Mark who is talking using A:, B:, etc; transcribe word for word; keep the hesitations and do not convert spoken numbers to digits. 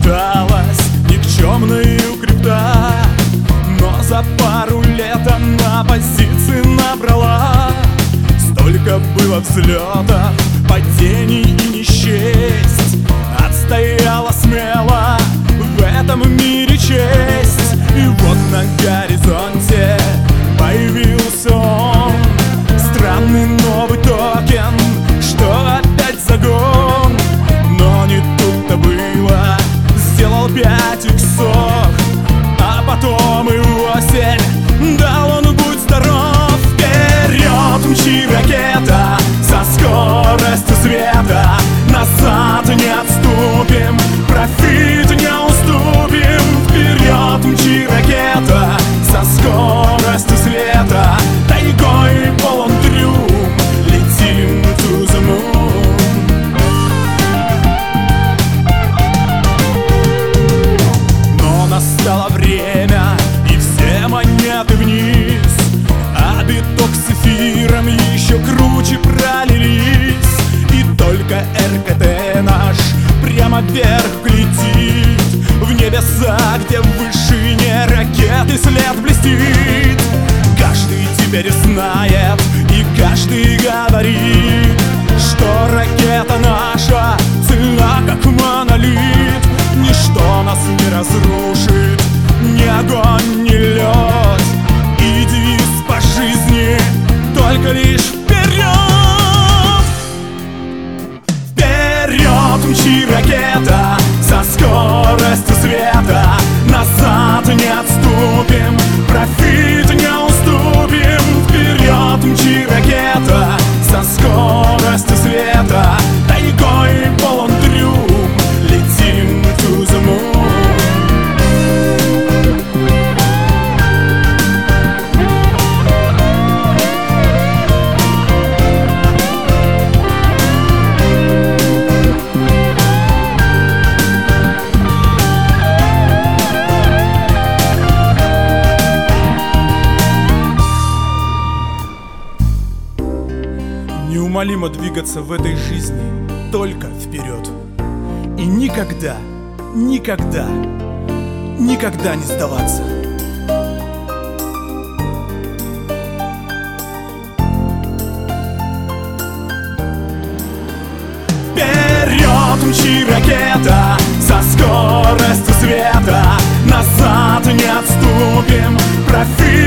A: считалась никчемной крипта, но за пару лет она позиции набрала. Столько было взлетов, падений и не счесть. Отстояла смело в этом мире честь. И вот на горизонте появился он, странный новый токен, что опять загон. Но не тут-то было, сделал пять иксов, а потом и восемь. Дал он будь здоров. Вперед мчи, ракета, со скоростью света. Назад не отступим, профит не уступим. Вперед мчи, ракета, со скоростью света. Тайгой полон трюм, летим to the moon. Но настало время, и все монеты вниз, а биток с эфиром еще круче пролились. И только эр ка тэ наш прямо вверх летит, в небеса, где в вышине ракеты след блестит. Каждый теперь знает, и каждый говорит, что ракета наша цельна, как монолит. Ничто нас не разрушит, ни огонь, ни лед. И девиз по жизни только лишь вперед. Вперед мчи, ракета, со скоростью света. Назад не отступим, профит не уступим. Вперед мчи, ракета, со скоростью света. Тайгой полон трюм, летим to the moon. Неумолимо двигаться в этой жизни только вперед. И никогда, никогда, никогда не сдаваться. Вперед мчи, ракета, со скоростью света. Назад не отступим, профит